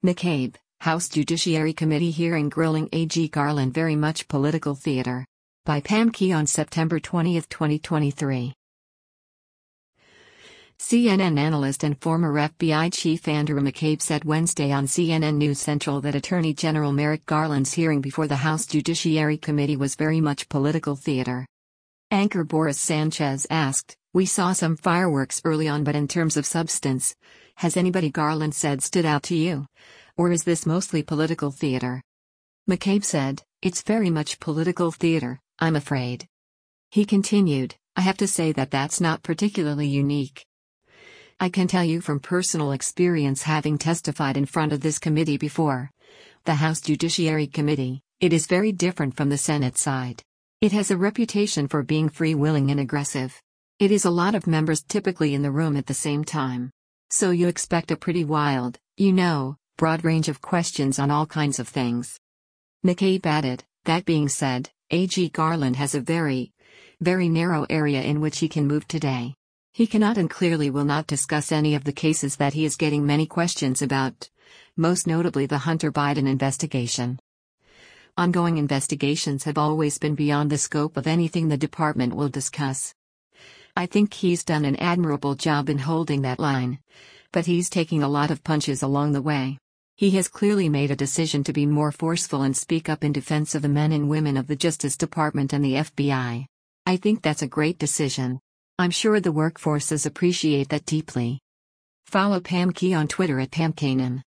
McCabe, House Judiciary Committee hearing grilling AG Garland very much political theater. By Pam Key on September 20, 2023. CNN analyst and former FBI chief Andrew McCabe said Wednesday on CNN News Central that Attorney General Merrick Garland's hearing before the House Judiciary Committee was very much political theater. Anchor Boris Sanchez asked, "We saw some fireworks early on, but in terms of substance, has anybody Garland said stood out to you? Or is this mostly political theater?" McCabe said, "It's very much political theater, I'm afraid." He continued, "I have to say that that's not particularly unique. I can tell you from personal experience, having testified in front of this committee before, the House Judiciary Committee, it is very different from the Senate side. It has a reputation for being free-willing and aggressive. It is a lot of members typically in the room at the same time. So you expect a pretty wild, broad range of questions on all kinds of things." McCabe added, "That being said, AG Garland has a very, very narrow area in which he can move today. He cannot and clearly will not discuss any of the cases that he is getting many questions about, most notably the Hunter Biden investigation. Ongoing investigations have always been beyond the scope of anything the department will discuss. I think he's done an admirable job in holding that line, but he's taking a lot of punches along the way. He has clearly made a decision to be more forceful and speak up in defense of the men and women of the Justice Department and the FBI. I think that's a great decision. I'm sure the workforces appreciate that deeply." Follow Pam Key on Twitter at PamKanan.